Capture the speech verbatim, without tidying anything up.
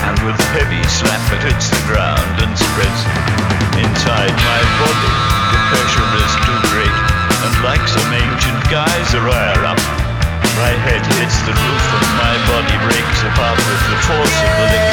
and with a heavy slap it hits the ground and spreads inside my body. The pressure is too great, and like some ancient geyser I erupt. My head hits the roof and my body breaks apart with the force of the liquid.